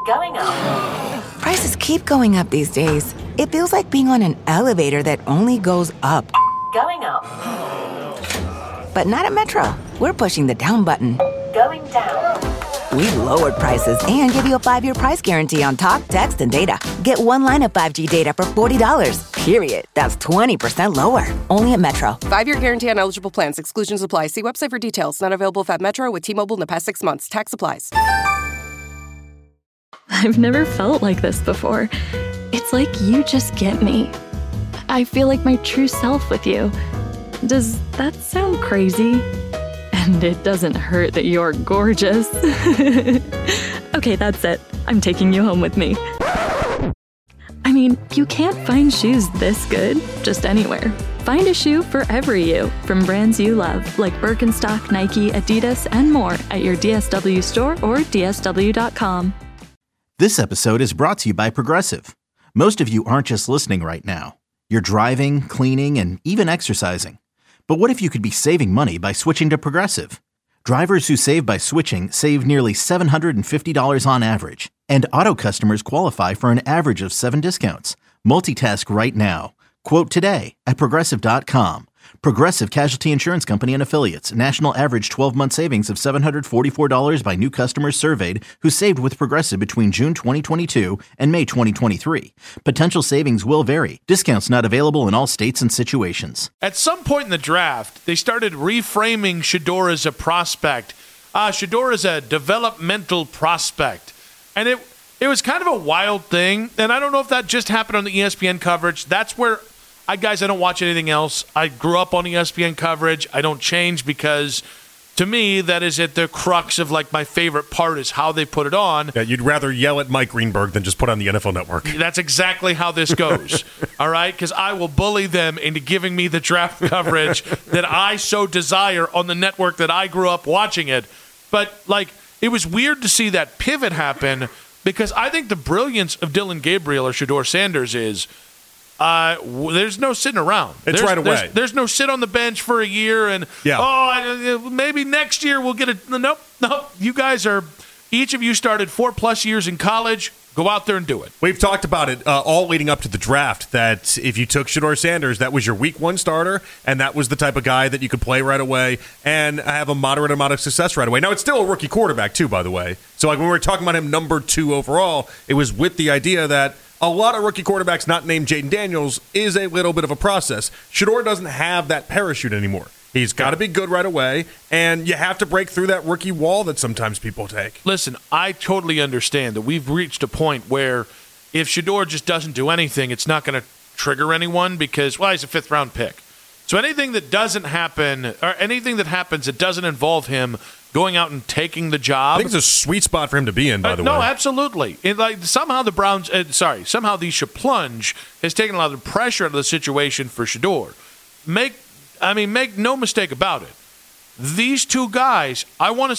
Going up. Prices keep going up these days. It feels like being on an elevator that only goes up. Going up. But not at Metro. We're pushing the down button. Going down. We've lowered prices and give you a 5-year price guarantee on talk, text, and data. Get one line of 5G data for $40, period. That's 20% lower. Only at Metro. 5-year guarantee on eligible plans. Exclusions apply. See website for details. Not available at Metro with T-Mobile in the past 6 months. Tax applies. I've never felt like this before. It's like you just get me. I feel like my true self with you. Does that sound crazy? And it doesn't hurt that you're gorgeous. Okay, that's it. I'm taking you home with me. I mean, you can't find shoes this good just anywhere. Find a shoe for every you from brands you love, like Birkenstock, Nike, Adidas, and more at your DSW store or DSW.com. This episode is brought to you by Progressive. Most of you aren't just listening right now. You're driving, cleaning, and even exercising. But what if you could be saving money by switching to Progressive? Drivers who save by switching save nearly $750 on average. And auto customers qualify for an average of 7 discounts. Multitask right now. Quote today at Progressive.com. Progressive Casualty Insurance Company and Affiliates. National average 12-month savings of $744 by new customers surveyed who saved with Progressive between June 2022 and May 2023. Potential savings will vary. Discounts not available in all states and situations. At some point in the draft, they started reframing Shedeur as a prospect. Shedeur is a developmental prospect. And it was kind of a wild thing. And I don't know if that just happened on the ESPN coverage. That's where... I don't watch anything else. I grew up on ESPN coverage. I don't change because, to me, that is at the crux of, like, my favorite part is how they put it on. Yeah, you'd rather yell at Mike Greenberg than just put on the NFL Network. That's exactly how this goes, all right? Because I will bully them into giving me the draft coverage that I so desire on the network that I grew up watching it. But, like, it was weird to see that pivot happen because I think the brilliance of Dillon Gabriel or Shedeur Sanders is – there's no sitting around. It's right away. There's no sit on the bench for a year and, maybe next year we'll get a – nope. You guys are – each of you started 4+ years in college. Go out there and do it. We've talked about it all leading up to the draft that if you took Shedeur Sanders, that was your week 1 starter, and that was the type of guy that you could play right away and have a moderate amount of success right away. Now, it's still a rookie quarterback too, by the way. So like when we were talking about him number 2 overall, it was with the idea that a lot of rookie quarterbacks not named Jaden Daniels is a little bit of a process. Shedeur doesn't have that parachute anymore. He's got to be good right away, and you have to break through that rookie wall that sometimes people take. Listen, I totally understand that we've reached a point where if Shedeur just doesn't do anything, it's not going to trigger anyone because, well, he's a 5th-round pick. So anything that doesn't happen, or anything that happens that doesn't involve him going out and taking the job. I think it's a sweet spot for him to be in, by the way. No, absolutely. Somehow the Browns, somehow the Shaplunge has taken a lot of the pressure out of the situation for Shedeur. Make no mistake about it. These two guys, I want to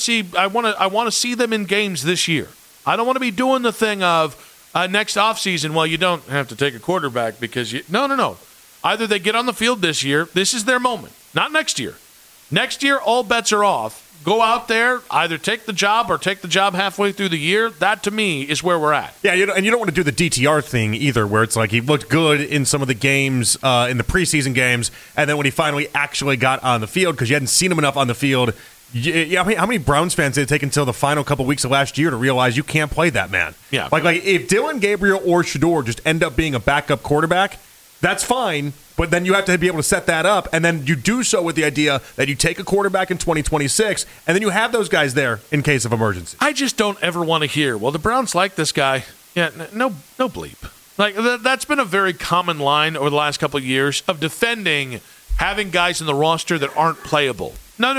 see them in games this year. I don't want to be doing the thing of next offseason, well, you don't have to take a quarterback because no. Either they get on the field this year, this is their moment. Not next year. Next year, all bets are off. Go out there, either take the job or take the job halfway through the year. That, to me, is where we're at. Yeah, and you don't want to do the DTR thing either, where it's like he looked good in some of the games, in the preseason games, and then when he finally actually got on the field, because you hadn't seen him enough on the field, how many Browns fans did it take until the final couple weeks of last year to realize you can't play that man? Yeah. Like if Dillon Gabriel or Shedeur just end up being a backup quarterback, that's fine, but then you have to be able to set that up, and then you do so with the idea that you take a quarterback in 2026, and then you have those guys there in case of emergency. I just don't ever want to hear, well, the Browns like this guy. Yeah, no bleep. Like that's been a very common line over the last couple of years of defending having guys in the roster that aren't playable. No.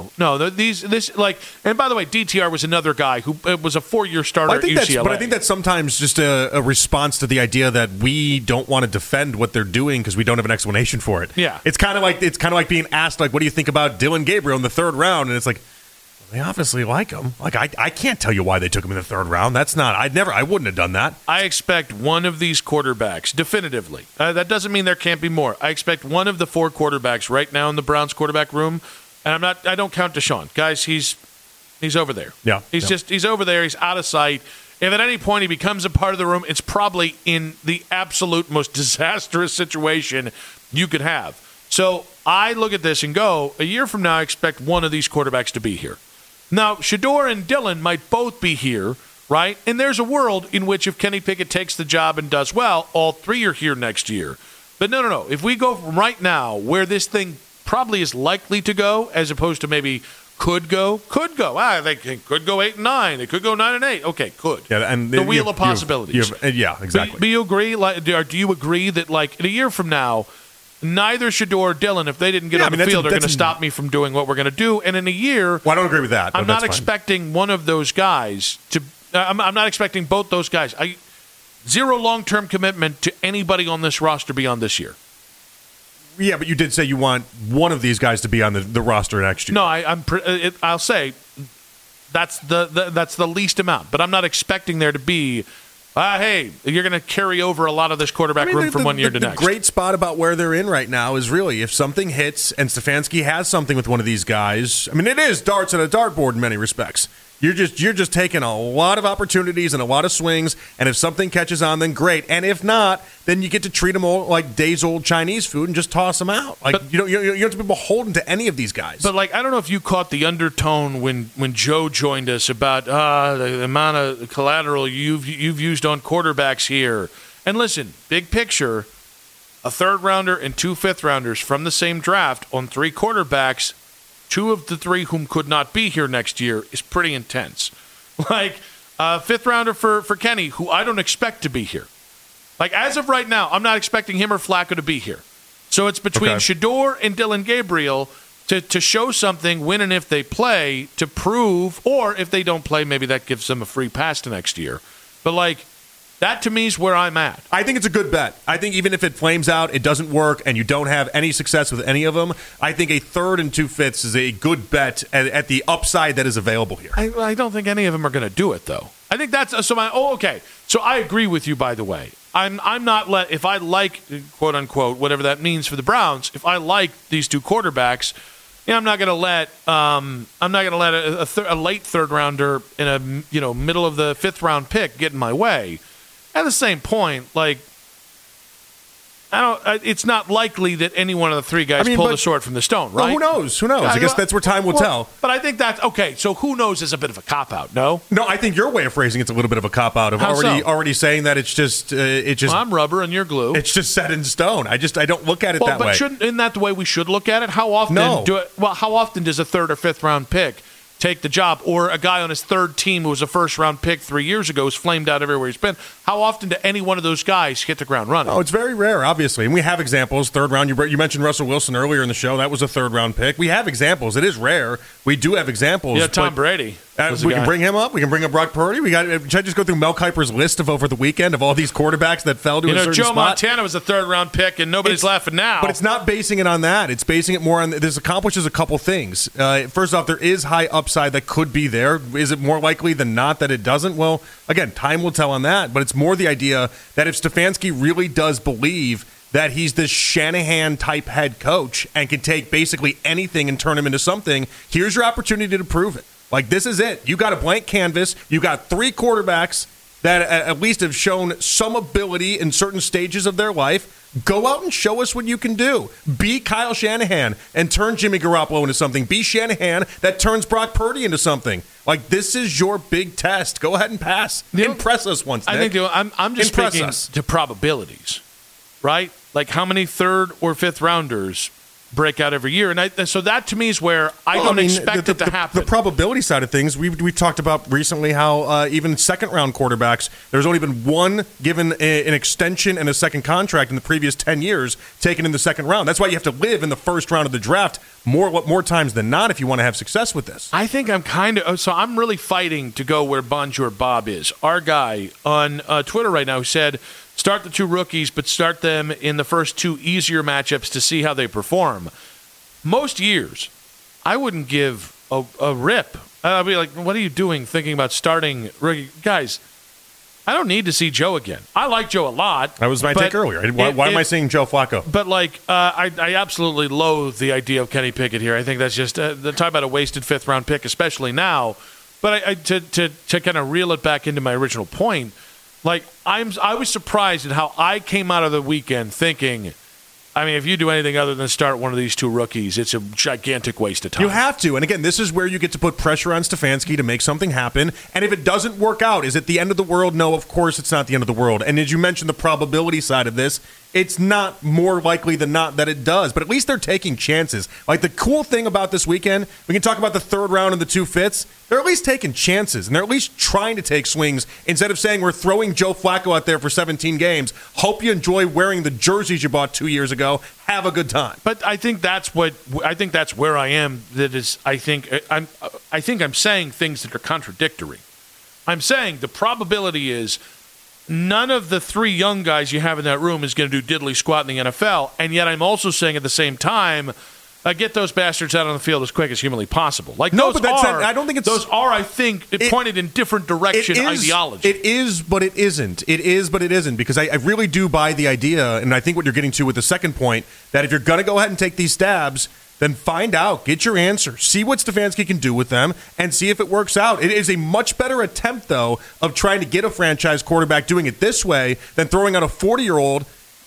And by the way, DTR was another guy who was a 4-year starter at UCLA. But I think that's sometimes just a response to the idea that we don't want to defend what they're doing because we don't have an explanation for it. Yeah, it's kind of like being asked, like, what do you think about Dillon Gabriel in the 3rd round? And it's like, well, they obviously like him. Like I can't tell you why they took him in the 3rd round. That's not. I wouldn't have done that. I expect one of these quarterbacks definitively. That doesn't mean there can't be more. I expect one of the 4 quarterbacks right now in the Browns quarterback room. And I don't count Deshaun. Guys, he's over there. Yeah. He's over there. He's out of sight. If at any point he becomes a part of the room, it's probably in the absolute most disastrous situation you could have. So I look at this and go, a year from now, I expect one of these quarterbacks to be here. Now, Shedeur and Dillon might both be here, right? And there's a world in which if Kenny Pickett takes the job and does well, all three are here next year. But no. If we go from right now where this thing probably is likely to go, as opposed to maybe could go. They could go 8-9. They could go 9-8. Okay, could. Yeah, and the wheel of possibilities. Yeah, exactly. But you agree? Do you agree that like in a year from now, neither Shedeur or Dillon, if they didn't get on the field, are going to stop me from doing what we're going to do? And in a year, well, I don't agree with that. I'm not expecting one of those guys to. I'm not expecting both those guys. Zero long-term commitment to anybody on this roster beyond this year. Yeah, but you did say you want one of these guys to be on the roster next year. No, I'll say that's the least amount. But I'm not expecting there to be, hey, you're going to carry over a lot of this quarterback room from one year to next. The great spot about where they're in right now is really if something hits and Stefanski has something with one of these guys. I mean, it is darts at a dartboard in many respects. You're just taking a lot of opportunities and a lot of swings, and if something catches on, then great. And if not, then you get to treat them all like days-old Chinese food and just toss them out. Like you don't have to be beholden to any of these guys. But like I don't know if you caught the undertone when Joe joined us about the amount of collateral you've used on quarterbacks here. And listen, big picture, a third-rounder and 2 fifth-rounders from the same draft on 3 quarterbacks. 2 of the 3 whom could not be here next year is pretty intense. Like, fifth rounder for Kenny, who I don't expect to be here. Like, as of right now, I'm not expecting him or Flacco to be here. So it's between Shedeur and Dillon Gabriel to show something when and if they play to prove, or if they don't play, maybe that gives them a free pass to next year. But, like, that to me is where I'm at. I think it's a good bet. I think even if it flames out, it doesn't work, and you don't have any success with any of them, I think a third and 2 fifths is a good bet at the upside that is available here. I don't think any of them are going to do it, though. I think that's so. Okay. So I agree with you. By the way, I'm not if I like quote unquote whatever that means for the Browns. If I like these 2 quarterbacks, I'm not going to let a late third rounder in a middle of the 5th round pick get in my way. At the same point, like, it's not likely that any one of the 3 guys pull the sword from the stone, right? Well, who knows? I guess that's where time will tell. But I think that's okay. So who knows is a bit of a cop-out, no? No, I think your way of phrasing it's a little bit of a cop-out of already saying that it's just well, I'm rubber and you're glue. It's just set in stone. I don't look at it that way. But isn't that the way we should look at it? How often how often does a 3rd or 5th round pick take the job, or a guy on his 3rd team who was a 1st round pick 3 years ago is flamed out everywhere he's been? How often do any one of those guys hit the ground running? Oh, it's very rare, obviously. And we have examples. 3rd round, you mentioned Russell Wilson earlier in the show. That was a 3rd round pick. We have examples. It is rare. We do have examples. Yeah, Tom Brady. We can bring him up. We can bring up Brock Purdy. Should I just go through Mel Kiper's list of over the weekend of all these quarterbacks that fell to a certain Joe spot? Montana was a 3rd round pick, and nobody's laughing now. But it's not basing it on that. It's basing it more on this accomplishes a couple things. First off, there is high upside that could be there. Is it more likely than not that it doesn't? Well, again, time will tell on that. But it's more the idea that if Stefanski really does believe that he's this Shanahan-type head coach and can take basically anything and turn him into something, here's your opportunity to prove it. Like, this is it. You got a blank canvas. You got 3 quarterbacks that at least have shown some ability in certain stages of their life. Go out and show us what you can do. Be Kyle Shanahan and turn Jimmy Garoppolo into something. Be Shanahan that turns Brock Purdy into something. Like, this is your big test. Go ahead and pass. Impress us once, Nick. I think I'm just speaking to probabilities, right? Like, how many 3rd or 5th rounders break out every year, and so that to me is where I don't expect it to happen. The probability side of things, we've talked about recently how even 2nd round quarterbacks, there's only been one given an extension and a second contract in the previous 10 years taken in the 2nd round. That's why you have to live in the 1st round of the draft more times than not if you want to have success with this. I think I'm really fighting to go where Bonjour Bob is. Our guy on Twitter right now said, start the 2 rookies, but start them in the first 2 easier matchups to see how they perform. Most years, I wouldn't give a rip. I'd be like, what are you doing thinking about starting rookie? Guys, I don't need to see Joe again. I like Joe a lot. That was my take earlier. Why am I saying Joe Flacco? But, like, I absolutely loathe the idea of Kenny Pickett here. I think that's just talk about a wasted 5th round pick, especially now But to kind of reel it back into my original point, like I was surprised at how I came out of the weekend thinking, I mean, if you do anything other than start one of these two rookies, it's a gigantic waste of time. You have to. And again, this is where you get to put pressure on Stefanski to make something happen. And if it doesn't work out, is it the end of the world? No, of course it's not the end of the world. And as you mentioned, the probability side of this, it's not more likely than not that it does. But at least they're taking chances. Like, the cool thing about this weekend, we can talk about the third round and the two fifths. They're at least taking chances, and they're at least trying to take swings instead of saying we're throwing Joe Flacco out there for 17 games. Hope you enjoy wearing the jerseys you bought 2 years ago. Have a good time. But I think that's where I am. That is, I think I'm saying things that are contradictory. I'm saying the probability is none of the three young guys you have in that room is going to do diddly squat in the NFL, and yet I'm also saying at the same time, get those bastards out on the field as quick as humanly possible. Like, no, those but that's are, I don't think it's those are. I think it pointed in different direction ideology. It is, but it isn't. It is, but it isn't, because I really do buy the idea, and I think what you're getting to with the second point, that if you're going to go ahead and take these stabs, then find out, get your answer, see what Stefanski can do with them, and see if it works out. It is a much better attempt, though, of trying to get a franchise quarterback doing it this way than throwing out a 40-year-old.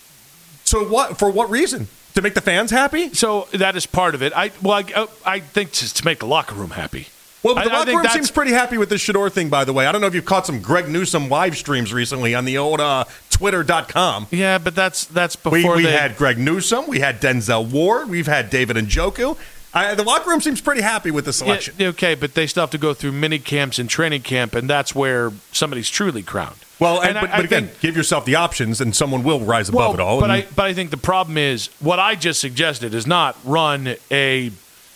So what? For what reason? To make the fans happy? So that is part of it. I think to make the locker room happy. Well, but the locker room seems pretty happy with this Shedeur thing, by the way. I don't know if you've caught some Greg Newsome live streams recently on the old Twitter.com. Yeah, but that's before we had Greg Newsome, we had Denzel Ward, we've had David Njoku. The locker room seems pretty happy with the selection. Yeah, okay, but they still have to go through mini camps and training camp, and that's where somebody's truly crowned. Well, but again, give yourself the options, and someone will rise above it all. But I think the problem is what I just suggested is not run an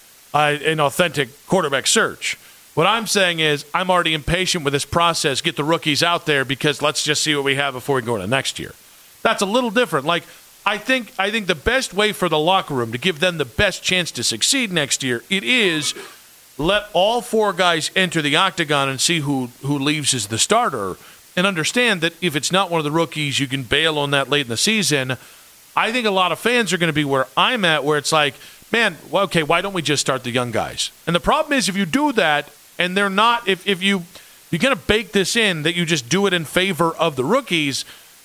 authentic quarterback search. What I'm saying is I'm already impatient with this process. Get the rookies out there because let's just see what we have before we go into next year. That's a little different. Like, I think the best way for the locker room to give them the best chance to succeed next year, it is let all four guys enter the octagon and see who leaves as the starter. And understand that if it's not one of the rookies, you can bail on that late in the season. I think a lot of fans are going to be where I'm at, where it's like, man, well, okay, why don't we just start the young guys? And the problem is if you do that, and they're not, if you're going to bake this in, that you just do it in favor of the rookies,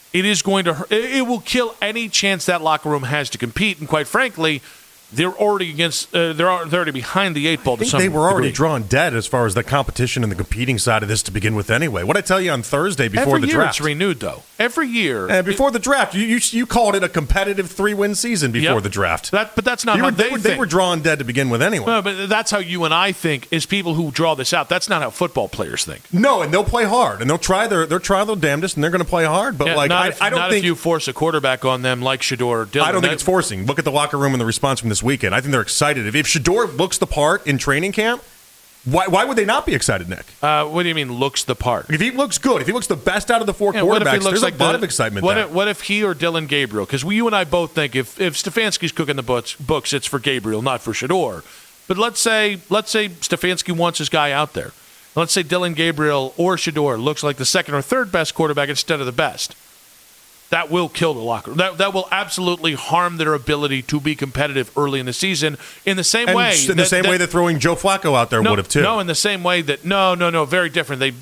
it will kill any chance that locker room has to compete. And quite frankly, they're already they're already behind the eight ball. I think they were already drawn dead as far as the competition and the competing side of this to begin with. Anyway, what did I tell you on Thursday before the draft? Every year it's renewed, though. Every year. And before the draft, you called it a competitive 3-win season before the draft. But that's not how they think. They were drawn dead to begin with anyway. No, but that's how you and I think. Is people who draw this out. That's not how football players think. No, and they'll play hard and they'll try their damnedest and they're going to play hard. But I don't think if you force a quarterback on them like Shedeur or Dillon. I don't think it's forcing. Look at the locker room and the response from this weekend. I think they're excited. If Shedeur looks the part in training camp, why would they not be excited, Nick? What do you mean looks the part? If he looks good, if he looks the best out of the four quarterbacks, there's a lot of excitement there. What if he or Dillon Gabriel? Because you and I both think if Stefanski's cooking the books, it's for Gabriel, not for Shedeur. But let's say Stefanski wants his guy out there. Let's say Dillon Gabriel or Shedeur looks like the second or third best quarterback instead of the best. That will kill the locker room. That will absolutely harm their ability to be competitive early in the season. In the same way, that throwing Joe Flacco out there would have too. No, in the same way that no, very different. I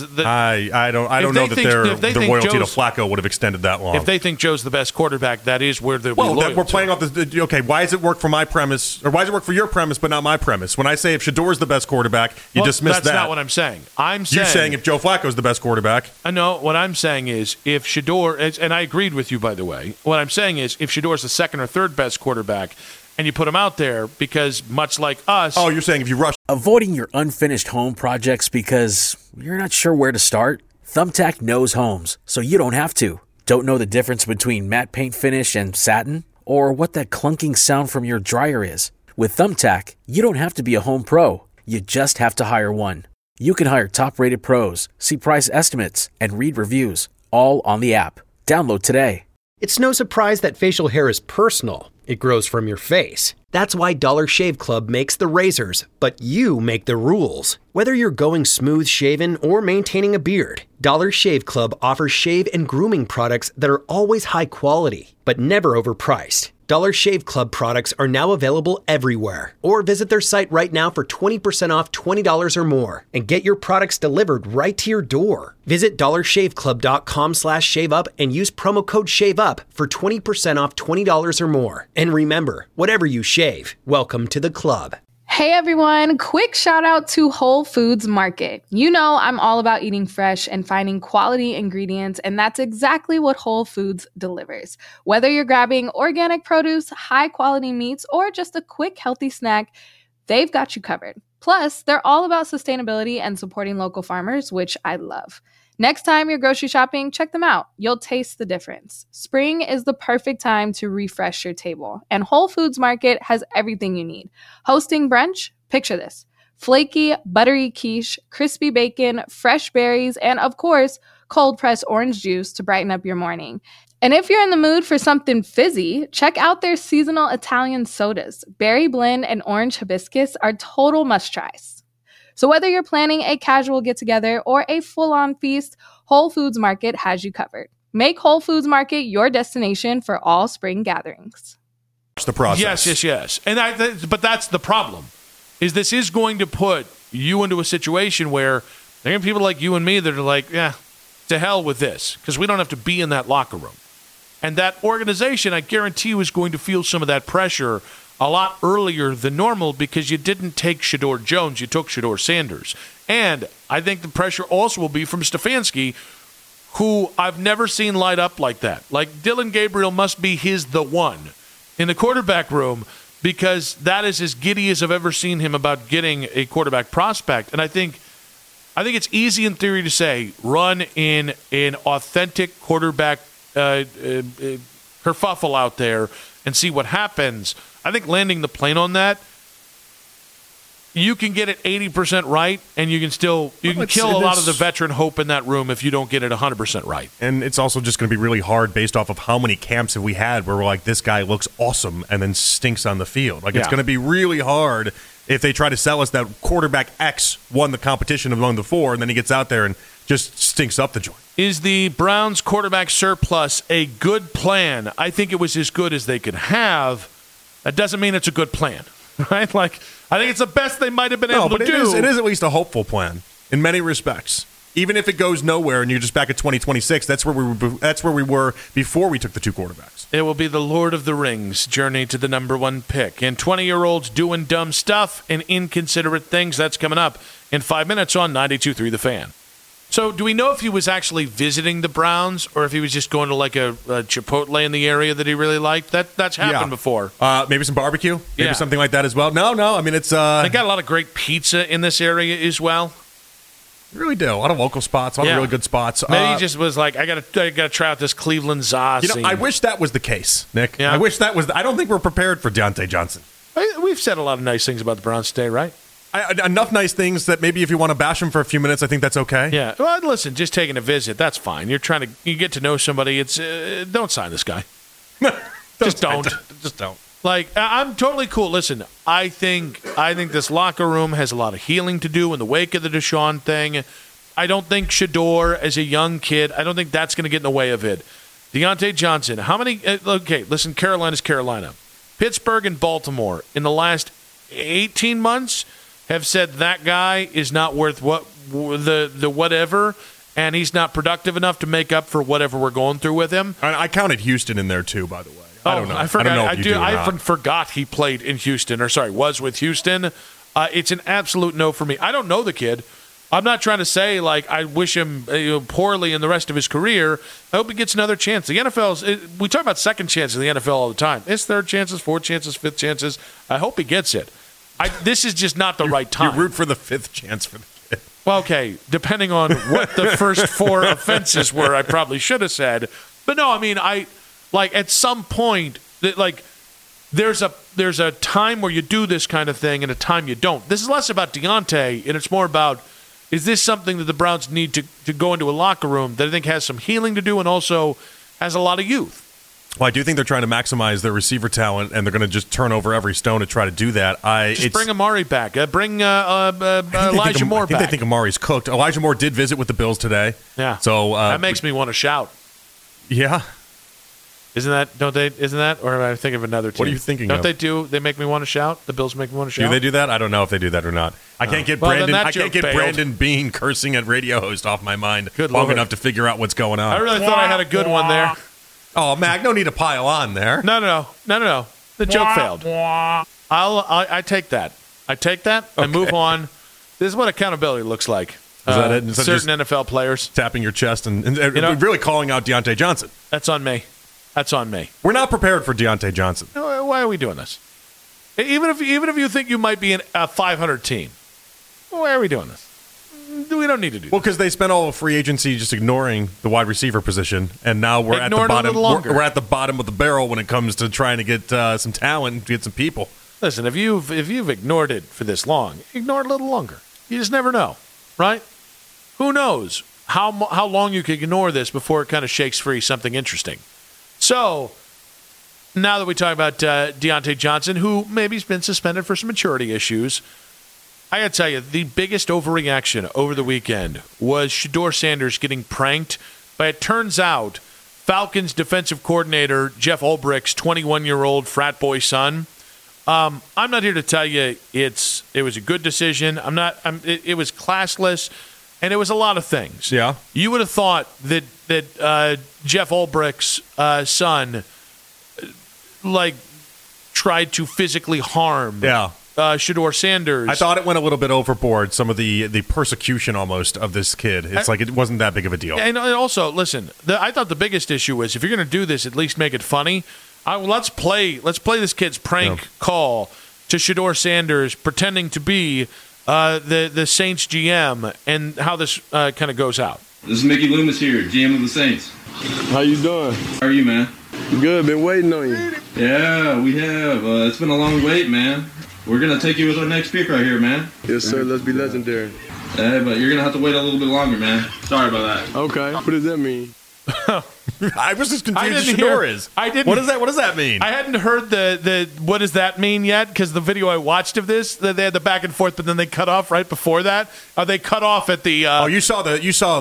don't know that the loyalty to Flacco would have extended that long. If they think Joe's the best quarterback, that is where they'll be loyal. We're playing off the okay. Why does it work for my premise, or why does it work for your premise, but not my premise? When I say if Shedeur's the best quarterback, you dismiss that. That's not what I'm saying. You're saying if Joe Flacco's the best quarterback. No, what I'm saying is if Shedeur, and I agreed with you, by the way. What I'm saying is if Shedeur's the second or third best quarterback and you put him out there because much like us... Oh, you're saying if you rush... Avoiding your unfinished home projects because you're not sure where to start? Thumbtack knows homes, so you don't have to. Don't know the difference between matte paint finish and satin? Or what that clunking sound from your dryer is? With Thumbtack, you don't have to be a home pro. You just have to hire one. You can hire top-rated pros, see price estimates, and read reviews, all on the app. Download today. It's no surprise that facial hair is personal. It grows from your face. That's why Dollar Shave Club makes the razors, but you make the rules. Whether you're going smooth shaven or maintaining a beard, Dollar Shave Club offers shave and grooming products that are always high quality, but never overpriced. Dollar Shave Club products are now available everywhere. Or visit their site right now for 20% off $20 or more and get your products delivered right to your door. Visit dollarshaveclub.com/shaveup and use promo code SHAVEUP for 20% off $20 or more. And remember, whatever you shave, welcome to the club. Hey everyone, quick shout out to Whole Foods Market. You know I'm all about eating fresh and finding quality ingredients, and that's exactly what Whole Foods delivers. Whether you're grabbing organic produce, high quality meats, or just a quick healthy snack, they've got you covered. Plus, they're all about sustainability and supporting local farmers, which I love. Next time you're grocery shopping, check them out. You'll taste the difference. Spring is the perfect time to refresh your table, and Whole Foods Market has everything you need. Hosting brunch? Picture this. Flaky, buttery quiche, crispy bacon, fresh berries, and of course, cold-pressed orange juice to brighten up your morning. And if you're in the mood for something fizzy, check out their seasonal Italian sodas. Berry blend and orange hibiscus are total must-tries. So whether you're planning a casual get-together or a full-on feast, Whole Foods Market has you covered. Make Whole Foods Market your destination for all spring gatherings. The process. Yes. And but that's the problem, is this is going to put you into a situation where there are people like you and me that are like, yeah, to hell with this, because we don't have to be in that locker room. And that organization, I guarantee you, is going to feel some of that pressure a lot earlier than normal because you didn't take Shedeur Jones, you took Shedeur Sanders. And I think the pressure also will be from Stefanski, who I've never seen light up like that. Like, Dillon Gabriel must be the one in the quarterback room, because that is as giddy as I've ever seen him about getting a quarterback prospect. And I think it's easy in theory to say, run in an authentic quarterback kerfuffle out there and see what happens. I think landing the plane on that, you can get it 80% right, and you can kill a lot of the veteran hope in that room if you don't get it 100% right. And it's also just going to be really hard based off of how many camps have we had where we're like, this guy looks awesome and then stinks on the field. Like, it's going to be really hard if they try to sell us that quarterback X won the competition among the four, and then he gets out there and just stinks up the joint. Is the Browns quarterback surplus a good plan? I think it was as good as they could have. That doesn't mean it's a good plan, right? Like, I think it's the best they might have been able to do. It is at least a hopeful plan in many respects. Even if it goes nowhere and you're just back at 2026, that's where we were before we took the two quarterbacks. It will be the Lord of the Rings journey to the number one pick. And 20-year-olds doing dumb stuff and inconsiderate things. That's coming up in 5 minutes on 92.3 The Fan. So do we know if he was actually visiting the Browns or if he was just going to like a Chipotle in the area that he really liked? That's happened before. Maybe some barbecue, maybe something like that as well. No. I mean, it's they got a lot of great pizza in this area as well. You really do. A lot of local spots, a lot of really good spots. Maybe he just was like, I gotta try out this Cleveland Zaz. I wish that was the case, Nick. Yeah. I wish that was. I don't think we're prepared for Diontae Johnson. We've said a lot of nice things about the Browns today, right? Enough nice things that maybe if you want to bash them for a few minutes, I think that's okay. Yeah. Well, listen, just taking a visit, that's fine. You get to know somebody. It's don't sign this guy. Just don't. Just don't. Like, I'm totally cool. Listen, I think this locker room has a lot of healing to do in the wake of the Deshaun thing. I don't think Shedeur, as a young kid, I don't think that's going to get in the way of it. Diontae Johnson, how many? Okay, listen, Carolina's Carolina. Pittsburgh and Baltimore in the last 18 months have said that guy is not worth the whatever, and he's not productive enough to make up for whatever we're going through with him. I counted Houston in there too, by the way. I don't know. I forgot. I don't know if you do or I not. forgot he played in Houston, was with Houston. It's an absolute no for me. I don't know the kid. I'm not trying to say like I wish him poorly in the rest of his career. I hope he gets another chance. The NFL's we talk about second chances in the NFL all the time. It's third chances, fourth chances, fifth chances. I hope he gets it. This is just not the right time. You root for the fifth chance for the kid. Well, okay, depending on what the first four offenses were, I probably should have said. But no, I mean, at some point, there's a time where you do this kind of thing and a time you don't. This is less about Diontae, and it's more about, is this something that the Browns need to go into a locker room that I think has some healing to do and also has a lot of youth? Well, I do think they're trying to maximize their receiver talent, and they're going to just turn over every stone to try to do that. Just bring Amari back. Bring Elijah Moore back. They think Amari's cooked. Elijah Moore did visit with the Bills today. Yeah. So that makes me want to shout. Yeah. Isn't that? Or am I thinking of another team? What are you thinking of? They make me want to shout? The Bills make me want to shout? Do they do that? I don't know if they do that or not. I can't get Brandon Beane cursing at radio host off my mind long enough to figure out what's going on. I really thought I had a good one there. Oh, Mac, no need to pile on there. No. The joke failed. I take that. And move on. This is what accountability looks like. Is that it? Certain NFL players. Tapping your chest and really calling out Deontay Johnson. That's on me. We're not prepared for Deontay Johnson. Why are we doing this? Even if you think you might be a 500 team, why are we doing this? We don't need to do that. Well, because they spent all of free agency just ignoring the wide receiver position, and now we're at the bottom. We're at the bottom of the barrel when it comes to trying to get some talent, get some people. Listen, if you've ignored it for this long, ignore it a little longer. You just never know, right? Who knows how long you can ignore this before it kind of shakes free something interesting. So now that we talk about Deontay Johnson, who maybe has been suspended for some maturity issues, I got to tell you, the biggest overreaction over the weekend was Shedeur Sanders getting pranked. But it turns out Falcons defensive coordinator Jeff Ulbricht's 21-year-old frat boy son. I'm not here to tell you it was a good decision. It was classless, and it was a lot of things. Yeah, you would have thought that Jeff Ulbricht's son tried to physically harm. Yeah. Shedeur Sanders. I thought it went a little bit overboard, some of the persecution almost of this kid. It's like it wasn't that big of a deal. And also, listen, I thought the biggest issue was if you're going to do this, at least make it funny. Let's play this kid's prank call to Shedeur Sanders pretending to be the Saints GM and how this kind of goes out. This is Mickey Loomis here, GM of the Saints. How you doing? How are you, man? Good, been waiting on you. Yeah, we have. It's been a long wait, man. We're going to take you with our next pick right here, man. Yes, sir. Let's be legendary. But you're going to have to wait a little bit longer, man. Sorry about that. Okay. What does that mean? I was just confused as Shedeur is. What does that mean? I hadn't heard the what does that mean yet, because the video I watched of this, they had the back and forth, but then they cut off right before that. They cut off at the. You saw the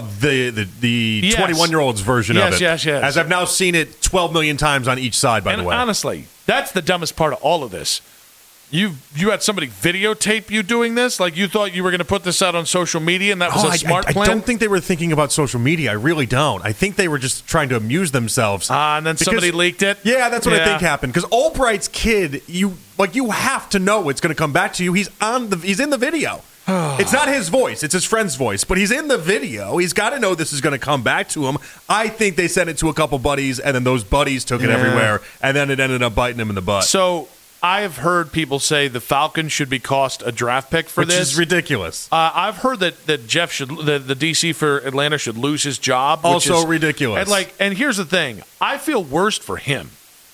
21-year-old's version of it. Yes. As I've now seen it 12 million times on each side. By the way, honestly, that's the dumbest part of all of this. You had somebody videotape you doing this? Like you thought you were going to put this out on social media and that was a smart plan? I don't think they were thinking about social media. I really don't. I think they were just trying to amuse themselves. And then somebody leaked it? Yeah, that's what I think happened. Because Albright's kid, you have to know it's going to come back to you. He's in the video. It's not his voice. It's his friend's voice. But he's in the video. He's got to know this is going to come back to him. I think they sent it to a couple buddies, and then those buddies took it everywhere, and then it ended up biting him in the butt. So I have heard people say the Falcons should be cost a draft pick for this. Which is ridiculous. I've heard that Jeff the DC for Atlanta should lose his job. Also ridiculous. And here's the thing. I feel worst for him.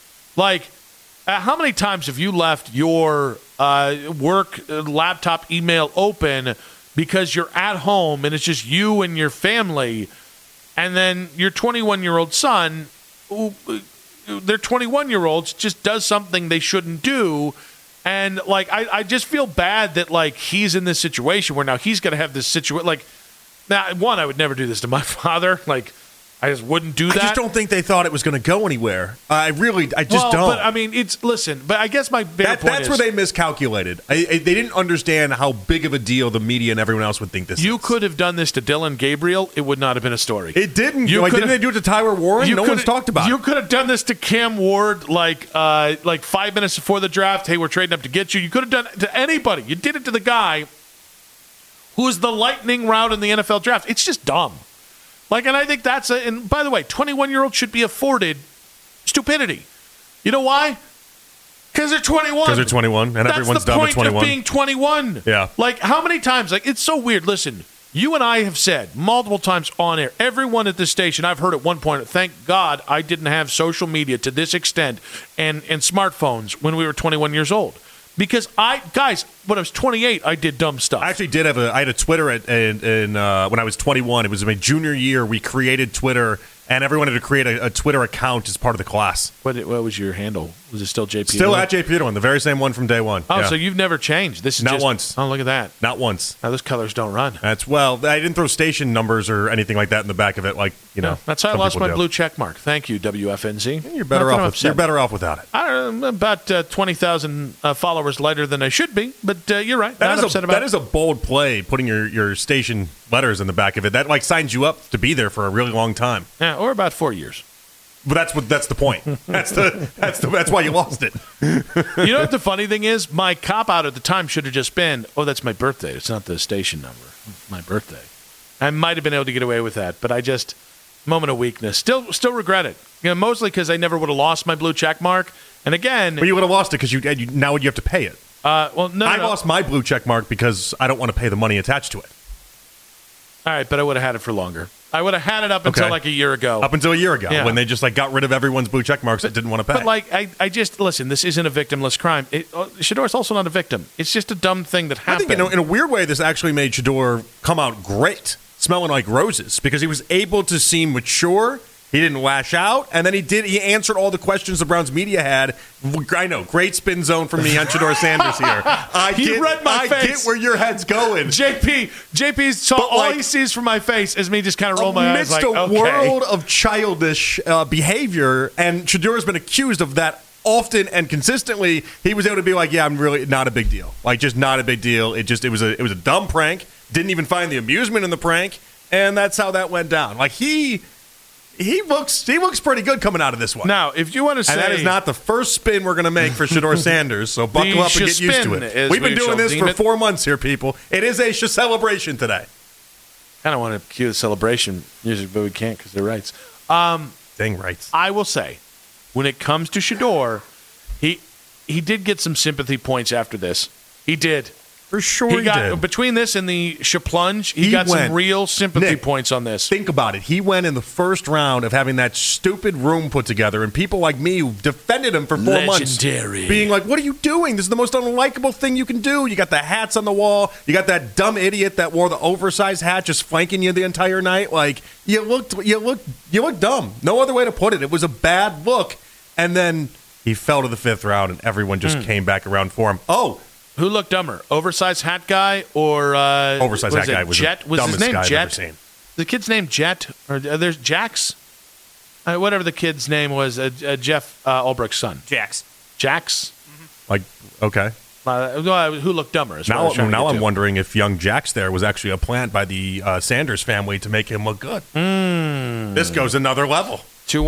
How many times have you left your work laptop email open because you're at home and it's just you and your family, and then your 21-year-old son, they're 21-year-olds, just does something they shouldn't do, and I just feel bad that he's in this situation where now he's going to have this situation. I would never do this to my father. I just wouldn't do that. I just don't think they thought it was going to go anywhere. I don't. But I mean, but I guess my bigger point that's is, where they miscalculated. They didn't understand how big of a deal the media and everyone else would think this is. You could have done this to Dylan Gabriel. It would not have been a story. It didn't. Didn't they do it to Tyler Warren? No one's talked about it. You could have done this to Cam Ward 5 minutes before the draft. Hey, we're trading up to get you. You could have done it to anybody. You did it to the guy who's the lightning round in the NFL draft. It's just dumb. And I think and by the way, 21-year-olds should be afforded stupidity. You know why? Because they're 21. Because they're 21, and everyone's dumb at 21. That's the point of being 21. Yeah. How many times? It's so weird. Listen, you and I have said multiple times on air, everyone at this station, I've heard at one point, thank God I didn't have social media to this extent and smartphones when we were 21 years old. Because when I was 28, I did dumb stuff. I actually I had a Twitter when I was 21. It was my junior year. We created Twitter, and everyone had to create a Twitter account as part of the class. What was your handle? Was it still JP? Still at JP Peterlin, the very same one from day one. Oh, yeah. so you've never changed. This is Not just, once. Oh, look at that. Not once. Now those colors don't run. I didn't throw station numbers or anything like that in the back of it. Like that's how I some lost people my do. blue check mark. Thank you, WFNZ. You're better off without it. I'm about 20,000 followers lighter than I should be, but you're right. That is a bold play, putting your station letters in the back of it. That like signs you up to be there for a really long time. Yeah, or about 4 years. But that's the point. That's why you lost it. You know what the funny thing is? My cop out at the time should have just been, that's my birthday. It's not the station number. It's my birthday. I might have been able to get away with that, but I just moment of weakness. Still regret it. Mostly because I never would have lost my blue check mark. And again, but you would have lost it because now you have to pay it. I lost my blue check mark because I don't want to pay the money attached to it. All right, but I would have had it for longer. I would have had it up until like a year ago. Up until a year ago, when they just got rid of everyone's blue check marks that didn't want to pay. But I just listen. This isn't a victimless crime. Shador's also not a victim. It's just a dumb thing that happened. I think in a weird way, this actually made Shador come out great, smelling like roses, because he was able to seem mature. He didn't lash out, and then he answered all the questions the Browns media had. I know, great spin zone from me on Shador Sanders here. I get where your head's going. JP's all he sees from my face is me just kind of roll my eyes like, amidst a world of childish behavior, and Shador's been accused of that often and consistently. He was able to be like, yeah, I'm really not a big deal. Like, just not a big deal. It was a dumb prank. Didn't even find the amusement in the prank, and that's how that went down. Like, He looks pretty good coming out of this one. Now, if you want to say... And that is not the first spin we're going to make for Shador Sanders, so buckle up and get used to it. We've been doing this for 4 months here, people. It is a celebration today. I don't want to cue the celebration music, but we can't because they're rights. Dang rights. I will say, when it comes to Shador, he did get some sympathy points after this. He did. For sure he did. Between this and the Shaplunge, he got some real sympathy points on this. Think about it. He went in the first round of having that stupid room put together, and people like me who defended him for 4 months, being like, what are you doing? This is the most unlikable thing you can do. You got the hats on the wall. You got that dumb idiot that wore the oversized hat just flanking you the entire night. Like, you looked dumb. No other way to put it. It was a bad look. And then he fell to the fifth round, and everyone just came back around for him. Oh, who looked dumber, oversized hat guy or oversized hat guy was Jet? The was dumbest his name guy Jet? I've ever seen. The kid's name Jet, or there's Jax, whatever the kid's name was. Jeff Ulbricht's son. Jax. Mm-hmm. Like, okay. Who looked dumber? Now I'm wondering if young Jax there was actually a plant by the Sanders family to make him look good. This goes another level.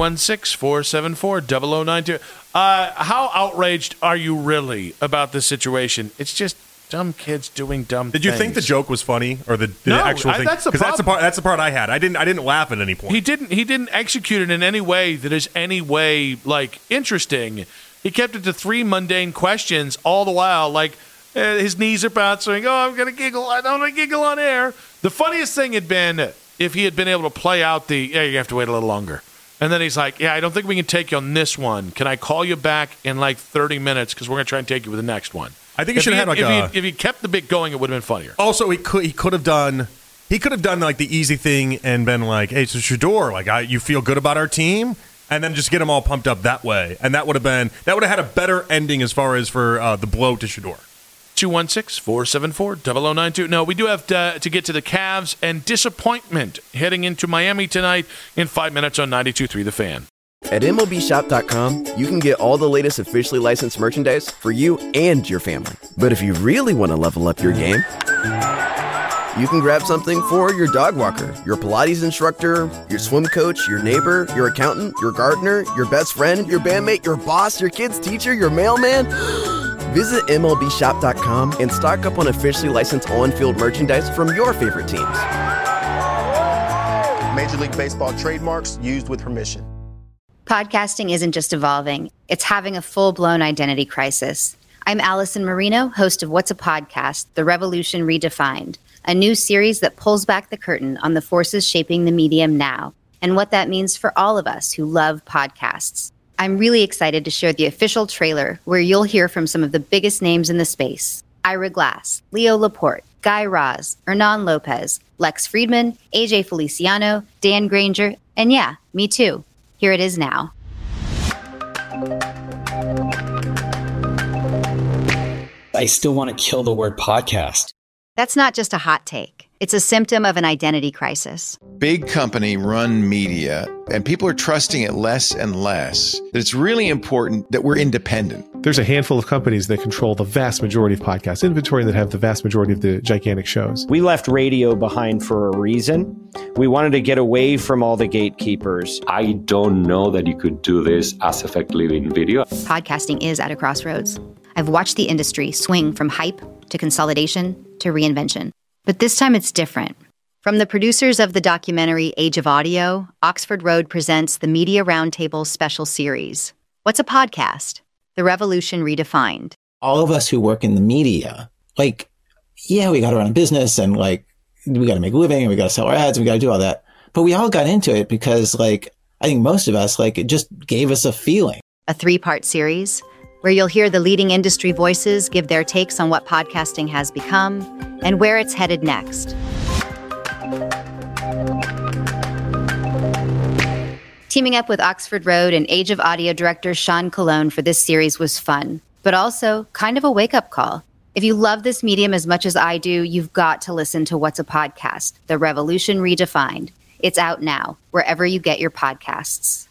216-474-0092. How outraged are you really about this situation? It's just dumb kids doing dumb things. Did you think the joke was funny, or the actual thing? That's the problem. That's the part I had. I didn't laugh at any point. He didn't execute it in any way that is any way like interesting. He kept it to 3 mundane questions all the while, like his knees are bouncing. Oh, I'm gonna giggle. I don't want to giggle on air. The funniest thing had been if he had been able to play out you have to wait a little longer. And then he's like, I don't think we can take you on this one. Can I call you back in like 30 minutes because we're going to try and take you with the next one? I think he should have had if he kept the bit going, it would have been funnier. Also, he could have done like the easy thing and been like, hey, so Shador, like you feel good about our team? And then just get them all pumped up that way. And that would have had a better ending as far as for the blow to Shador. 216-474-0092. No, we do have to get to the Cavs and disappointment heading into Miami tonight in 5 minutes on 92.3 The Fan. At MLBshop.com, you can get all the latest officially licensed merchandise for you and your family. But if you really want to level up your game, you can grab something for your dog walker, your Pilates instructor, your swim coach, your neighbor, your accountant, your gardener, your best friend, your bandmate, your boss, your kid's teacher, your mailman. Visit MLBshop.com and stock up on officially licensed on-field merchandise from your favorite teams. Major League Baseball trademarks used with permission. Podcasting isn't just evolving, it's having a full-blown identity crisis. I'm Allison Marino, host of What's a Podcast? The Revolution Redefined, a new series that pulls back the curtain on the forces shaping the medium now and what that means for all of us who love podcasts. I'm really excited to share the official trailer where you'll hear from some of the biggest names in the space. Ira Glass, Leo Laporte, Guy Raz, Hernan Lopez, Lex Friedman, AJ Feliciano, Dan Granger, And yeah, me too. Here it is now. I still want to kill the word podcast. That's not just a hot take. It's a symptom of an identity crisis. Big company run media, and people are trusting it less and less. That it's really important that we're independent. There's a handful of companies that control the vast majority of podcast inventory and that have the vast majority of the gigantic shows. We left radio behind for a reason. We wanted to get away from all the gatekeepers. I don't know that you could do this as effectively in video. Podcasting is at a crossroads. I've watched the industry swing from hype to consolidation to reinvention. But this time it's different. From the producers of the documentary Age of Audio, Oxford Road presents the Media Roundtable special series. What's a podcast? The Revolution Redefined. All of us who work in the media, we got to run a business and we got to make a living and we got to sell our ads and we got to do all that. But we all got into it because I think most of us, it just gave us a feeling. A 3-part series where you'll hear the leading industry voices give their takes on what podcasting has become and where it's headed next. Teaming up with Oxford Road and Age of Audio director Sean Colon for this series was fun, but also kind of a wake-up call. If you love this medium as much as I do, you've got to listen to What's a Podcast? The Revolution Redefined. It's out now, wherever you get your podcasts.